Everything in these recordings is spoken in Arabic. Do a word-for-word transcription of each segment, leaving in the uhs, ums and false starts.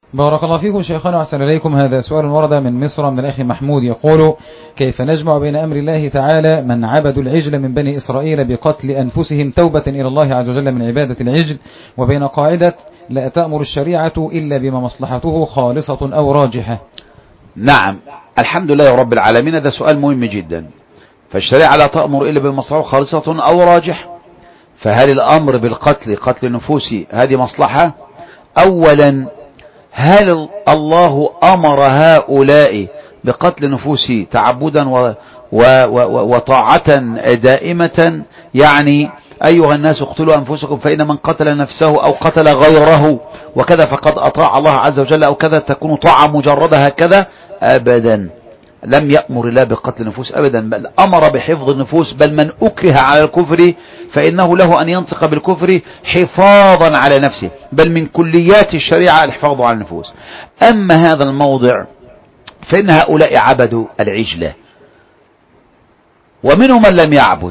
بارك الله فيكم شيخنا وأحسن إليكم. هذا سؤال ورد من مصر من الأخ محمود يقول: كيف نجمع بين أمر الله تعالى من عبدوا العجل من بني إسرائيل بقتل أنفسهم توبة إلى الله عز وجل من عبادة العجل، وبين قاعدة لا تأمر الشريعة إلا بما مصلحته خالصة أو راجحة؟ نعم، الحمد لله رب العالمين. هذا سؤال مهم جدا. فالشريعة لا تأمر إلا بما مصلحته خالصة أو راجحة. فهل الأمر بالقتل قتل النفوس هذه مصلحة؟ أولا، هل الله أمر هؤلاء بقتل نفوس تعبدا و و و وطاعة دائمة؟ يعني أيها الناس اقتلوا أنفسكم فإن من قتل نفسه أو قتل غيره وكذا فقد أطاع الله عز وجل، أو كذا تكون طاعة مجردة هكذا؟ أبدا، لم يأمر الله بقتل النفوس أبدا، بل أمر بحفظ النفوس. بل من أكره على الكفر فإنه له أن ينطق بالكفر حفاظا على نفسه، بل من كليات الشريعة الحفاظ على النفوس. أما هذا الموضع فإن هؤلاء عبدوا العجلة، ومنهم من لم يعبد،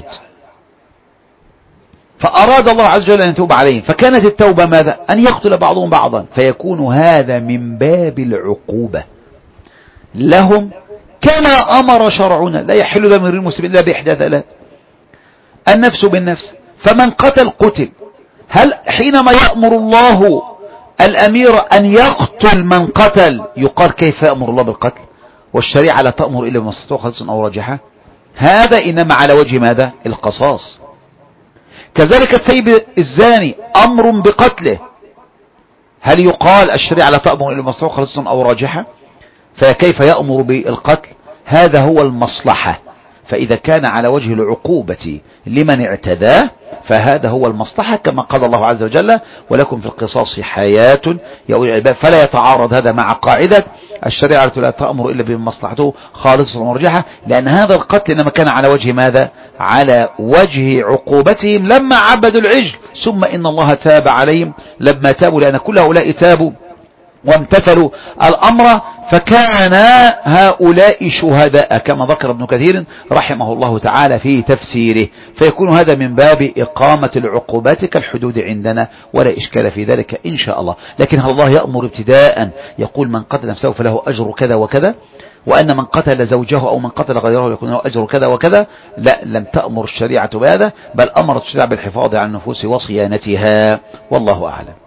فأراد الله عز وجل أن يتوب عليهم، فكانت التوبة ماذا؟ أن يقتل بعضهم بعضا، فيكون هذا من باب العقوبة لهم كما أمر شرعنا. لا يحل دم المسلمين إلا بإحدى ثلاث: النفس بالنفس، فمن قتل قتل. هل حينما يأمر الله الأمير أن يقتل من قتل يقال كيف يأمر الله بالقتل والشريعة لا تأمر إلا بمصلحته خالصة أو راجحة؟ هذا إنما على وجه ماذا؟ القصاص. كذلك الثيب الزاني أمر بقتله، هل يقال الشريعة لا تأمر إلا بمصلحته خالصة أو راجحة؟ فكيف يأمر بالقتل؟ هذا هو المصلحة. فإذا كان على وجه العقوبة لمن اعتداه فهذا هو المصلحة، كما قال الله عز وجل: ولكم في القصاص حياة يا أولي الألباب. فلا يتعارض هذا مع قاعدة الشريعة لا تأمر إلا بمصلحته خالصة ومرجحة، لأن هذا القتل إنما كان على وجه ماذا؟ على وجه عقوبتهم لما عبدوا العجل، ثم إن الله تاب عليهم لما تابوا، لأن كل هؤلاء تابوا وامتثلوا الأمر، فكان هؤلاء شهداء كما ذكر ابن كثير رحمه الله تعالى في تفسيره. فيكون هذا من باب إقامة العقوبات كالحدود عندنا، ولا إشكال في ذلك إن شاء الله. لكن هل الله يأمر ابتداء يقول من قتل نفسه فله أجر كذا وكذا، وأن من قتل زوجه أو من قتل غيره يكون له أجر كذا وكذا؟ لا، لم تأمر الشريعة بهذا، بل أمرت الشريعة بالحفاظ على النفوس وصيانتها، والله أعلم.